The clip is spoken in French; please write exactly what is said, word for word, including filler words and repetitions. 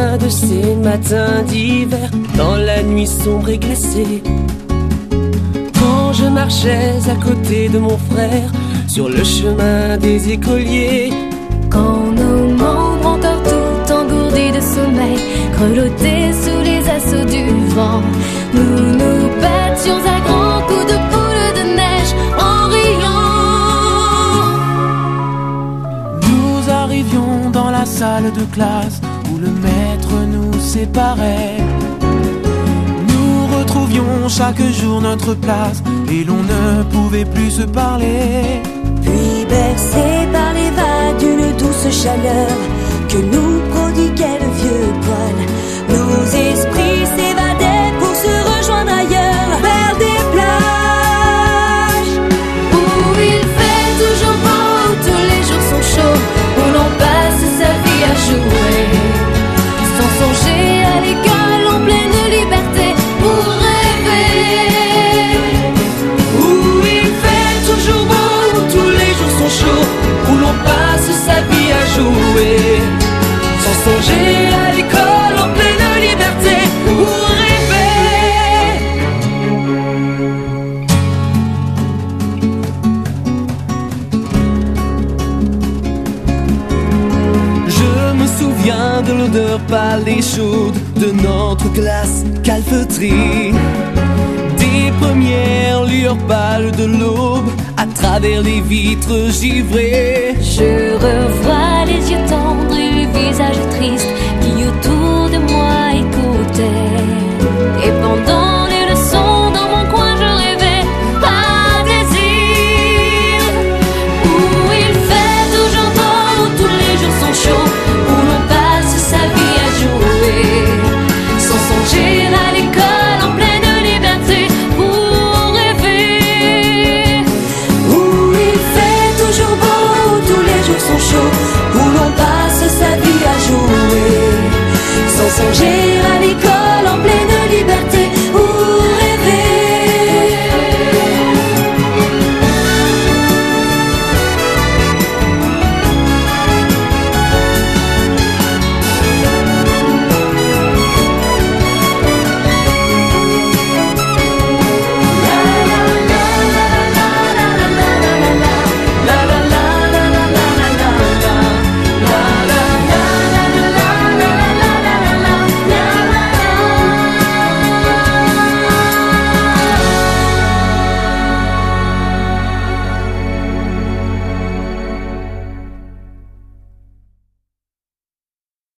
souviens de ces matins d'hiver, dans la nuit sombre et glacée, quand je marchais à côté de mon frère sur le chemin des écoliers. Quand nos membres encore tout engourdis de sommeil grelottés sous les assauts du vent, nous nous battions à grands coups de boule de neige en riant. Nous arrivions dans la salle de classe où le maître nous séparait. Nous retrouvions chaque jour notre place et l'on ne pouvait plus se parler. Puis bercés par les vagues d'une douce chaleur que nous prodiguait le vieux poil, nos esprits s'évadaient pour se rejoindre ailleurs, vers des plages où il fait toujours beau, où tous les jours sont chauds, où l'on passe sa vie à jouer, sans songer à l'école en pleine liberté pour rêver. Où il fait toujours beau, où tous les jours sont chauds, où l'on passe sa vie à jouer, sans songer à l'école en pleine liberté pour rêver. Je me souviens de l'odeur pâle et chaude de notre classe calfeutrée, des premières lueurs pâles de l'aube à travers les vitres givrées. Je revois les yeux tendres et les visages tristes qui autour de moi écoutaient. Et pendant les leçons dans mon coin je rêvais à désir. Où il fait toujours beau, où tous les jours sont chauds, où l'on passe sa vie à jouer, sans songer à l'école en pleine liberté pour rêver. où il fait toujours beau, où tous les jours sont chauds, où l'on passe sa vie à jouer, sans songer